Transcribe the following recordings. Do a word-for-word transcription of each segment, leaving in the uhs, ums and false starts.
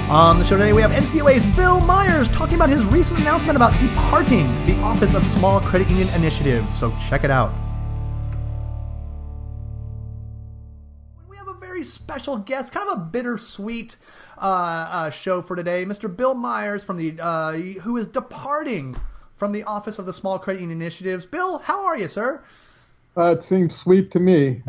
On the show today, we have N C U A's Bill Myers talking about his recent announcement about departing the Office of Small Credit Union Initiatives. So check it out. We have a very special guest, kind of a bittersweet uh, uh, show for today. Mister Bill Myers, from the uh, who is departing from the Office of the Small Credit Union Initiatives. Bill, how are you, sir? Uh, it seems sweet to me.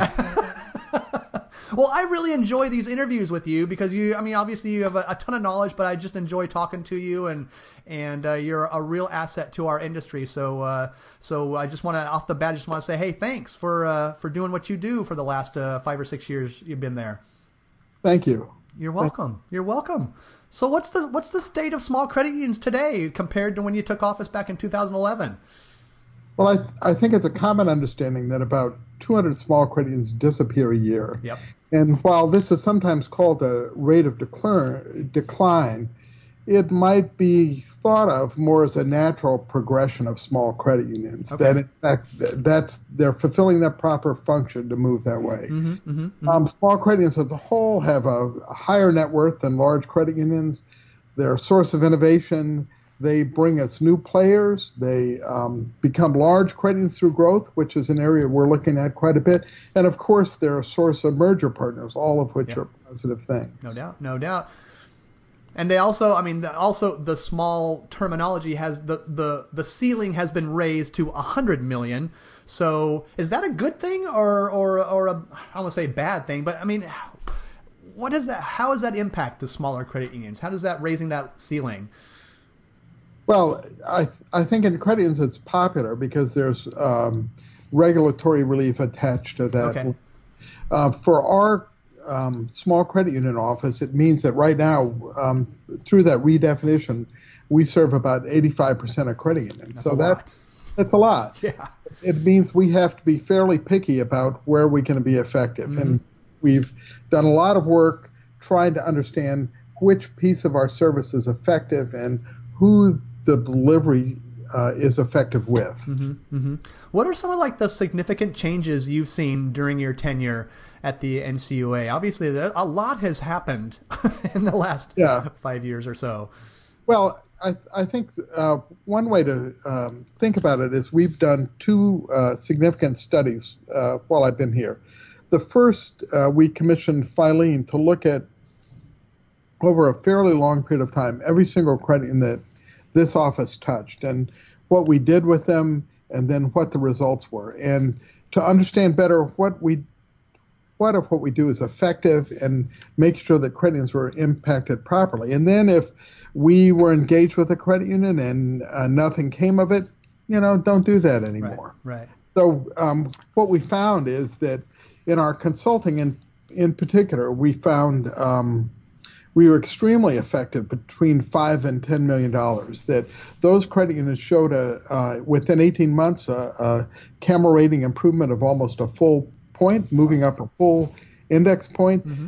Well, I really enjoy these interviews with you because you, I mean, obviously you have a, a ton of knowledge, but I just enjoy talking to you, and and uh, you're a real asset to our industry. So uh, so I just want to, off the bat, just want to say, hey, thanks for uh, for doing what you do for the last uh, five or six years you've been there. Thank you. You're welcome. You're welcome. So what's the what's the state of small credit unions today compared to when you took office back in two thousand eleven? Well, I th- I think it's a common understanding that about two hundred small credit unions disappear a year. Yep. And while this is sometimes called a rate of declare, decline, it might be thought of more as a natural progression of small credit unions. Okay. That in fact, that's they're fulfilling their proper function to move that way. Mm-hmm, mm-hmm, mm-hmm. Um, small credit unions as a whole have a, a higher net worth than large credit unions. They're a source of innovation. They bring us new players. They um, become large credit unions through growth, which is an area we're looking at quite a bit. And of course, they're a source of merger partners, all of which Yeah. are positive things. No doubt, no doubt. And they also, I mean, the, also the small terminology has the, the, the ceiling has been raised to a hundred million. So is that a good thing or or or a, I don't want to say bad thing, but I mean, what does that? How does that impact the smaller credit unions? How does that raising that ceiling? Well, I I think in credit unions it's popular because there's um, regulatory relief attached to that. Okay. Uh, for our um, small credit union office, it means that right now, um, through that redefinition, we serve about eighty-five percent of credit unions. That's so a that lot. that's a lot. Yeah. It means we have to be fairly picky about where we can be effective. Mm-hmm. And we've done a lot of work trying to understand which piece of our service is effective and who the delivery uh, is effective with. Mm-hmm, mm-hmm. What are some of like the significant changes you've seen during your tenure at the N C U A? Obviously, there, a lot has happened in the last Yeah. five years or so. Well, I, I think uh, one way to um, think about it is we've done two uh, significant studies uh, while I've been here. The first, uh, we commissioned Filene to look at, over a fairly long period of time, every single credit union that this office touched and what we did with them and then what the results were. And to understand better what we what of what we do is effective and make sure that credit unions were impacted properly. And then if we were engaged with a credit union and uh, nothing came of it, you know, don't do that anymore. Right. right. So um, what we found is that in our consulting in, in particular, we found um, we were extremely effective between five and ten million dollars. That those credit unions showed a uh, within eighteen months a, a CAMA rating improvement of almost a full point, moving up a full index point. Mm-hmm.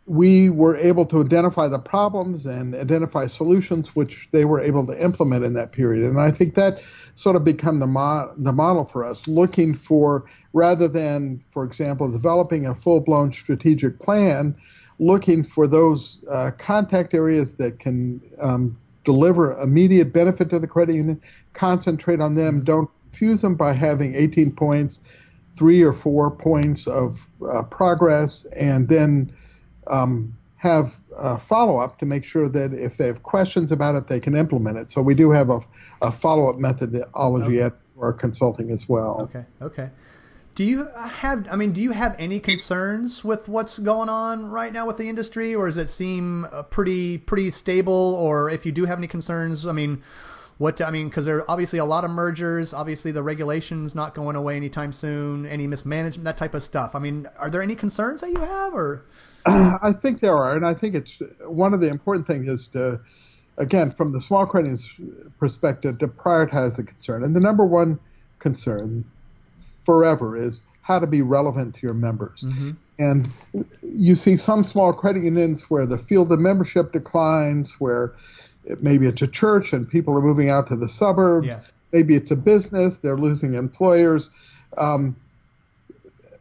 We were able to identify the problems and identify solutions, which they were able to implement in that period. And I think that sort of become the mo- the model for us, looking for, rather than, for example, developing a full-blown strategic plan, looking for those uh, contact areas that can um, deliver immediate benefit to the credit union, concentrate on them, don't confuse them by having eighteen points, three or four points of uh, progress, and then um, have a follow-up to make sure that if they have questions about it, they can implement it. So we do have a, a follow-up methodology Okay. at our consulting as well. Okay. Okay. Do you have, I mean, do you have any concerns with what's going on right now with the industry, or does it seem uh, pretty, pretty stable? Or if you do have any concerns, I mean, what, I mean, because there are obviously a lot of mergers, obviously the regulations not going away anytime soon, any mismanagement, that type of stuff. I mean, are there any concerns that you have, or? Uh, I think there are, and I think it's one of the important things is to, again, from the small credit perspective, to prioritize the concern. And the number one concern forever is how to be relevant to your members. Mm-hmm. And you see some small credit unions where the field of membership declines, where it, maybe it's a church and people are moving out to the suburbs. Yeah. Maybe it's a business, they're losing employers. Um,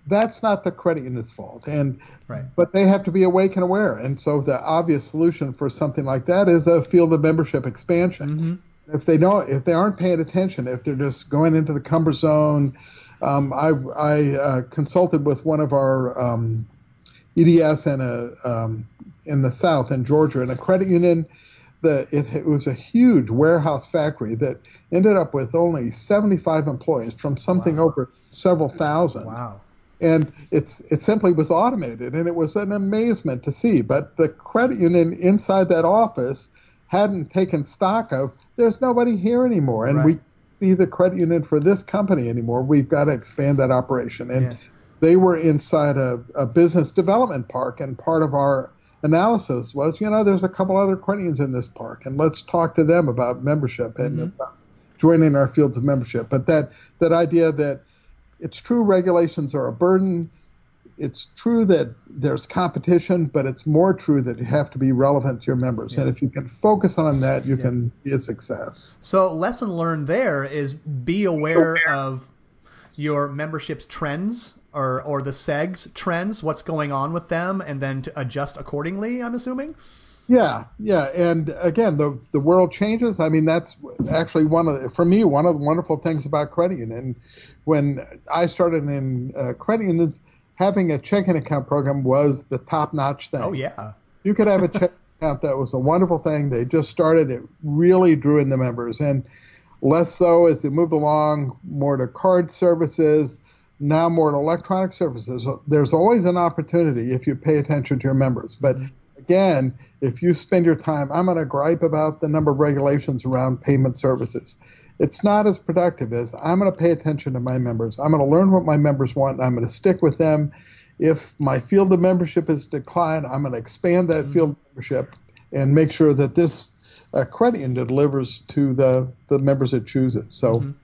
that's not the credit union's fault. And Right. but they have to be awake and aware. And so the obvious solution for something like that is a field of membership expansion. Mm-hmm. If they don't, if they aren't paying attention, if they're just going into the comfort zone, um, I, I uh, consulted with one of our um, E D S in a um, in the South in Georgia, and a credit union. The, it, it was a huge warehouse factory that ended up with only seventy-five employees from something Wow. over several thousand. Wow. And it's it simply was automated, and it was an amazement to see. But the credit union inside that office hadn't taken stock of, there's nobody here anymore, and Right. we be the credit union for this company anymore. We've got to expand that operation. And Yeah. they were inside a, a business development park, and part of our analysis was, you know, there's a couple other credit unions in this park, and let's talk to them about membership and Mm-hmm. about joining our fields of membership. But that that idea that it's true regulations are a burden, it's true that there's competition, but it's more true that you have to be relevant to your members. Yeah. And if you can focus on that, you Yeah. can be a success. So lesson learned there is be aware of your membership's trends or, or the segs trends, what's going on with them, and then to adjust accordingly, I'm assuming? Yeah, yeah, and again, the the world changes. I mean, that's actually one of the, for me one of the wonderful things about credit union. When I started in uh, credit unions, having a checking account program was the top-notch thing. Oh, yeah. You could have a checking account that was a wonderful thing. They just started; it really drew in the members, and less so as it moved along, more to card services. Now more to electronic services. There's always an opportunity if you pay attention to your members. But again, if you spend your time, I'm going to gripe about the number of regulations around payment services. It's not as productive as I'm going to pay attention to my members. I'm going to learn what my members want, and I'm going to stick with them. If my field of membership is declined, I'm going to expand that mm-hmm. field of membership and make sure that this uh, credit union delivers to the, the members it chooses. So. Mm-hmm.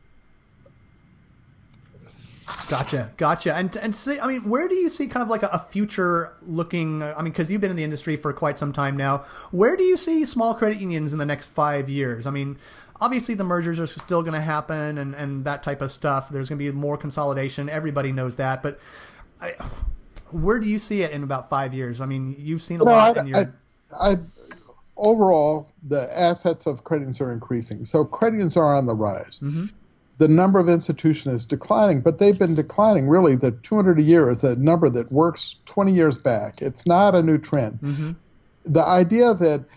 Gotcha, gotcha. And and see, I mean, where do you see kind of like a, a future looking? I mean, because you've been in the industry for quite some time now. Where do you see small credit unions in the next five years? I mean, obviously the mergers are still going to happen, and, and that type of stuff. There's going to be more consolidation. Everybody knows that. But I, where do you see it in about five years? I mean, you've seen a you know, lot. I, in your... I, I, overall, the assets of credit unions are increasing. So credit unions are on the rise. Mm-hmm. The number of institutions is declining, but they've been declining. Really, the two hundred a year is a number that works twenty years back. It's not a new trend. Mm-hmm. The idea that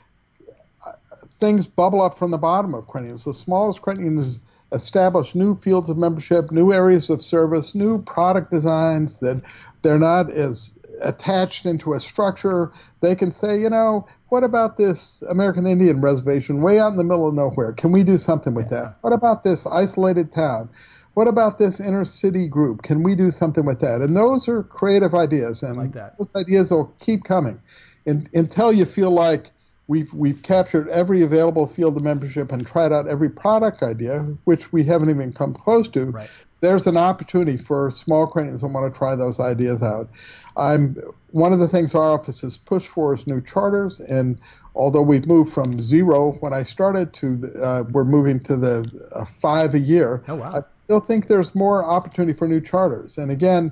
things bubble up from the bottom of credit unions, the smallest credit unions establish new fields of membership, new areas of service, new product designs that they're not as attached into a structure. They can say, you know, what about this American Indian reservation way out in the middle of nowhere? Can we do something with that? What about this isolated town? What about this inner city group? Can we do something with that? And those are creative ideas, and like that. Those ideas will keep coming and, until you feel like we've we've captured every available field of membership and tried out every product idea, which we haven't even come close to. Right. There's an opportunity for small credit unions who want to try those ideas out. I'm one of the things our office has pushed for is new charters, and although we've moved from zero when I started to uh, we're moving to the uh, five a year. Oh, wow. I still think there's more opportunity for new charters. And again,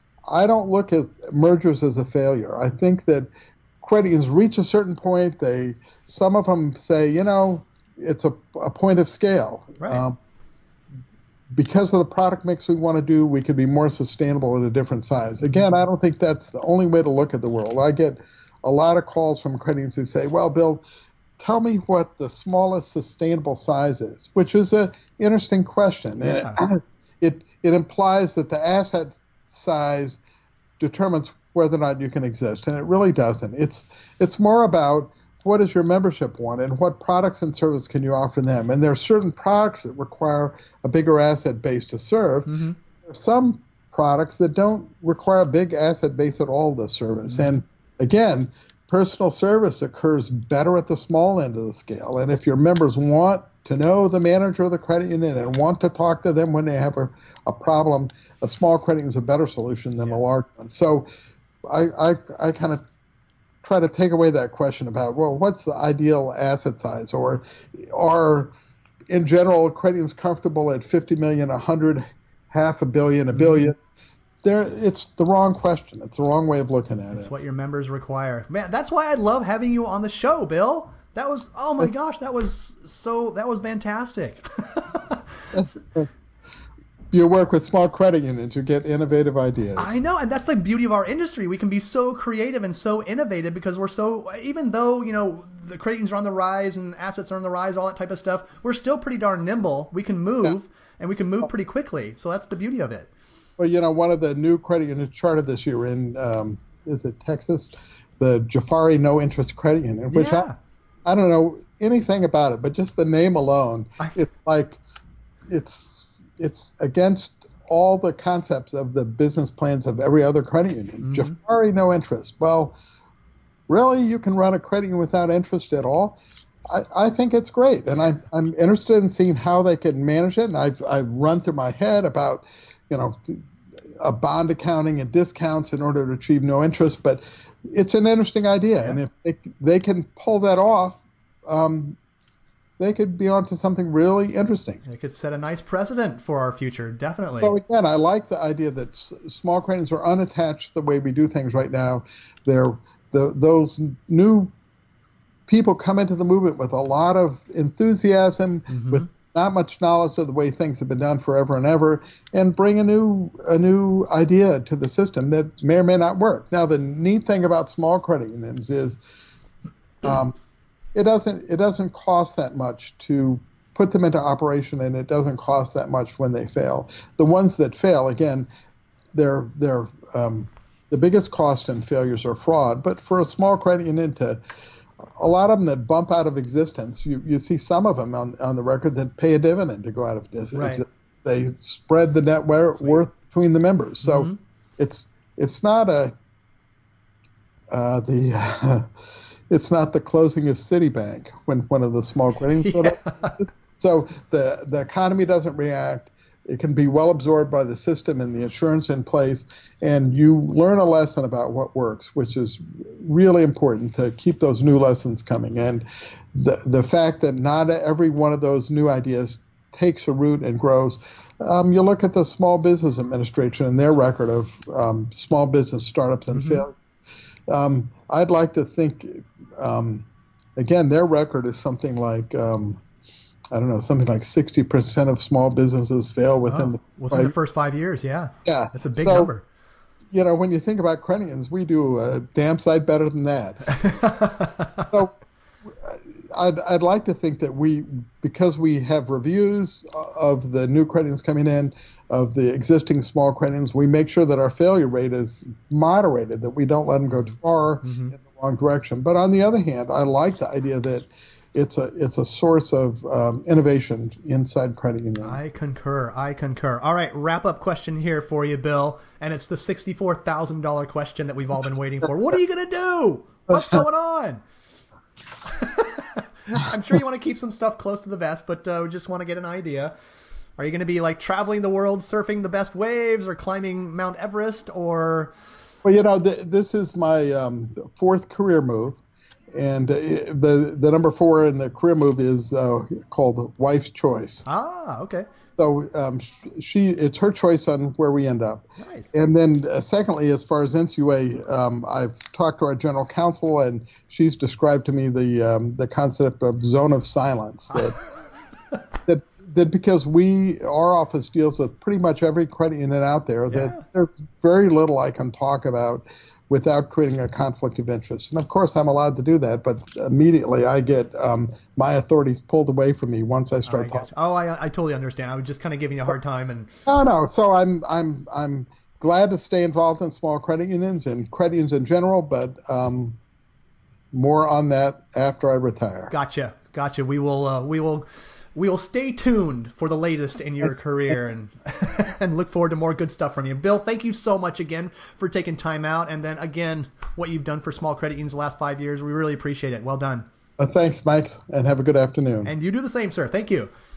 I don't look at mergers as a failure. I think that credit unions reach a certain point. They some of them say, you know, it's a, a point of scale. Right. Um, because of the product mix we want to do, we could be more sustainable at a different size. Again, I don't think that's the only way to look at the world. I get a lot of calls from credit unions who say, well, Bill, tell me what the smallest sustainable size is, which is an interesting question. Yeah. And it, it implies that the asset size determines whether or not you can exist, and it really doesn't. It's it's more about what does your membership want and what products and services can you offer them. And there are certain products that require a bigger asset base to serve. Mm-hmm. There are some products that don't require a big asset base at all to service. Mm-hmm. And again, personal service occurs better at the small end of the scale. And if your members want to know the manager of the credit union and want to talk to them when they have a, a problem, a small credit union is a better solution than yeah. a large one. So I, I, I kind of try to take away that question about, well, what's the ideal asset size? Or are, in general, credit unions comfortable at fifty million, one hundred, half a billion, a billion? there, it's the wrong question. It's the wrong way of looking at It's it. what your members require. Man, that's why I love having you on the show, Bill. That was, oh my gosh, that was so, that was fantastic. You work with small credit unions, you get innovative ideas. I know, and that's the beauty of our industry. We can be so creative and so innovative because we're so, even though, you know, the credit unions are on the rise and assets are on the rise, all that type of stuff, we're still pretty darn nimble. We can move, yeah. and we can move pretty quickly. So that's the beauty of it. Well, you know, one of the new credit unions chartered this year in, um, is it Texas? The Jafari No Interest Credit Union, which yeah. I, I don't know anything about it, but just the name alone, I, it's like, it's, it's against all the concepts of the business plans of every other credit union. Mm-hmm. Jafari No Interest. Well, really, you can run a credit union without interest at all? I, I think it's great, and I, I'm interested in seeing how they can manage it. And I've, I've run through my head about, you know, a bond accounting and discounts in order to achieve no interest, but it's an interesting idea. Yeah. And if they, they can pull that off, um, they could be onto something really interesting. They could set a nice precedent for our future, definitely. So again, I like the idea that s- small credit unions are unattached the way we do things right now. They're the, those new people come into the movement with a lot of enthusiasm, mm-hmm. with not much knowledge of the way things have been done forever and ever, and bring a new a new idea to the system that may or may not work. Now, the neat thing about small credit unions is um, it doesn't it doesn't cost that much to put them into operation, and it doesn't cost that much when they fail. The ones that fail, again, they're they're um, the biggest cost in failures are fraud. But for a small credit union to a lot of them that bump out of existence, you, you see some of them on, on the record that pay a dividend to go out of existence. Right. They spread the net worth between the members. So mm-hmm. it's it's not a uh, the uh, it's not the closing of Citibank when one of the small credit unions. Yeah. So the the economy doesn't react. It can be well absorbed by the system and the insurance in place, and you learn a lesson about what works, which is really important to keep those new lessons coming. And the the fact that not every one of those new ideas takes a root and grows. Um, you look at the Small Business Administration and their record of um, small business startups and mm-hmm. failure. Um, I'd like to think, um, again, their record is something like um, I don't know, something like sixty percent of small businesses fail within, oh, the, within five, the first five years. Yeah. Yeah. That's a big so, number. You know, when you think about credit unions, we do a damn sight better than that. So I'd, I'd like to think that we, because we have reviews of the new credit unions coming in, of the existing small credit unions, we make sure that our failure rate is moderated, that we don't let them go too far mm-hmm. in the wrong direction. But on the other hand, I like the idea that It's a it's a source of um, innovation inside credit unions. I concur. I concur. All right, wrap up question here for you, Bill, and it's the sixty-four thousand dollars question that we've all been waiting for. What are you going to do? What's going on? I'm sure you want to keep some stuff close to the vest, but uh, we just want to get an idea. Are you going to be like traveling the world, surfing the best waves, or climbing Mount Everest, or? Well, you know, th- this is my um, fourth career move. And the the number four in the career move is uh, called Wife's Choice. Ah, okay. So um, she it's her choice on where we end up. Nice. And then uh, secondly, as far as N C U A, um, I've talked to our general counsel, and she's described to me the um, the concept of zone of silence. That that that because we our office deals with pretty much every credit union out there, yeah. that there's very little I can talk about without creating a conflict of interest. And of course, I'm allowed to do that, but immediately I get um, my authorities pulled away from me once I start I talking. Oh, I, I totally understand. I was just kind of giving you a hard time. And No, no. So I'm I'm I'm glad to stay involved in small credit unions and credit unions in general, but um, more on that after I retire. Gotcha, gotcha. We will uh, we will. We will stay tuned for the latest in your career and and look forward to more good stuff from you. Bill, thank you so much again for taking time out. And then again, what you've done for small credit unions the last five years. We really appreciate it. Well done. Uh, thanks, Mike, and have a good afternoon. And you do the same, sir. Thank you.